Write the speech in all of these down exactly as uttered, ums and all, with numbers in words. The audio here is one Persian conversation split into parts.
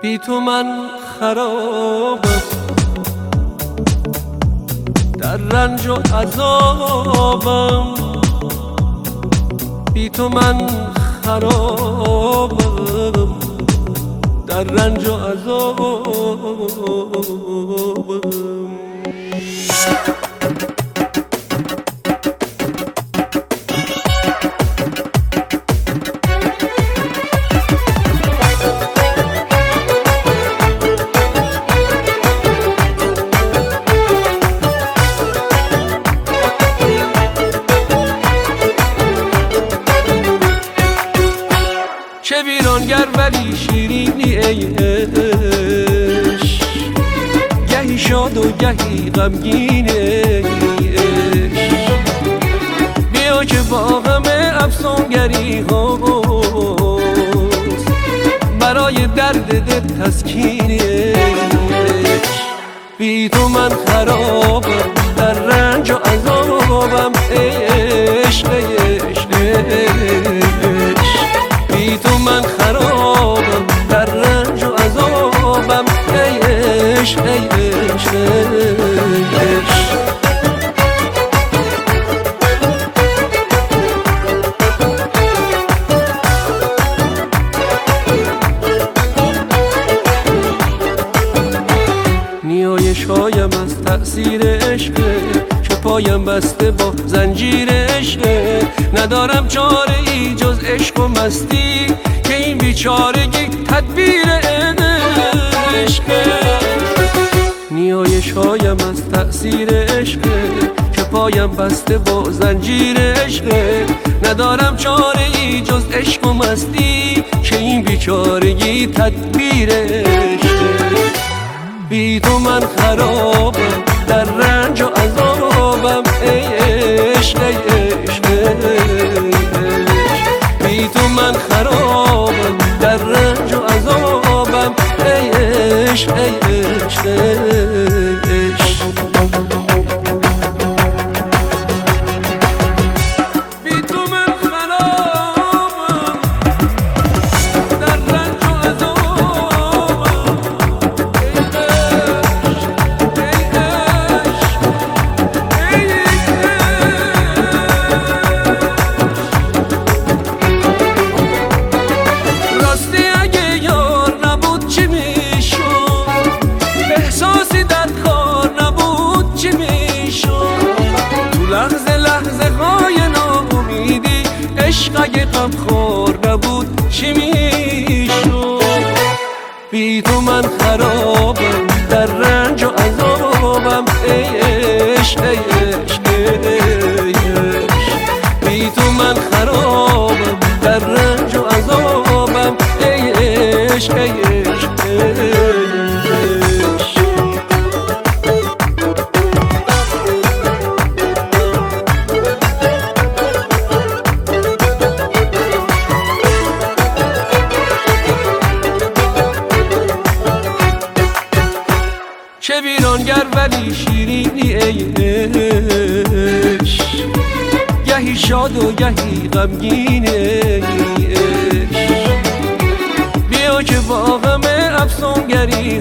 بی تو من خرابم، در رنج و عذابم. بی تو من خرابم، در رنج و عذابم. چه ویرانگر ولی شیرینی ای عشق، گهی شاد و گهی غمگین ای عشق. بیا که با غم افسونگری هاست، برای درد دل تسکین ای عشق. بی تو من خرابم، در رنج و عذابم ای عشق ای عشق. بی تو من خرابم، در رنج و عذابم ای عشق ای عشق ای عشق. نیایش‌هایم از تأثیر عشق، که پایم بسته با زنجیر عشق. ندارم چاره ای جز عشق و مستی، که این بیچارگی تدبیر عشق. نیایش‌هایم از تأثیر عشق، که پایم بسته با زنجیر عشق. ندارم چاره ای جز عشق و مستی، که این بیچارگی تدبیر عشق. بی تو من خرابم، در رنج و عذابم ای عشق ای عشق. بی تو من خرابم، در رنج و عذابم ای عشق ای عشق ای عشق. عشق اگه غمخوار نبود چی میشد؟ بی تو من خرابم، در رنج و عذابم ای عشق ای عشق ای عشق. بی تو من خرابم، در رنج و عذابم ای عشق ای عشق ای عشق. چه ویرانگر ولی شیرینی ای عشق، گهی شاد و گهی غمگین ای عشق. بیا که با غم افسونگری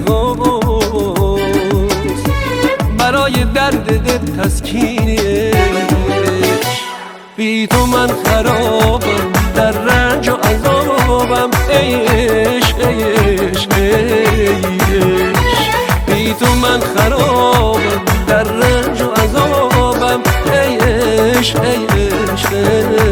هاست، برای درد دل تسکین ای عشق. بی تو من خرابم، در رنج و عذابم ای عشق ای عشق ای عشق. بی تو من خرابم، در رنج و عذابم ای عشق ای عشق.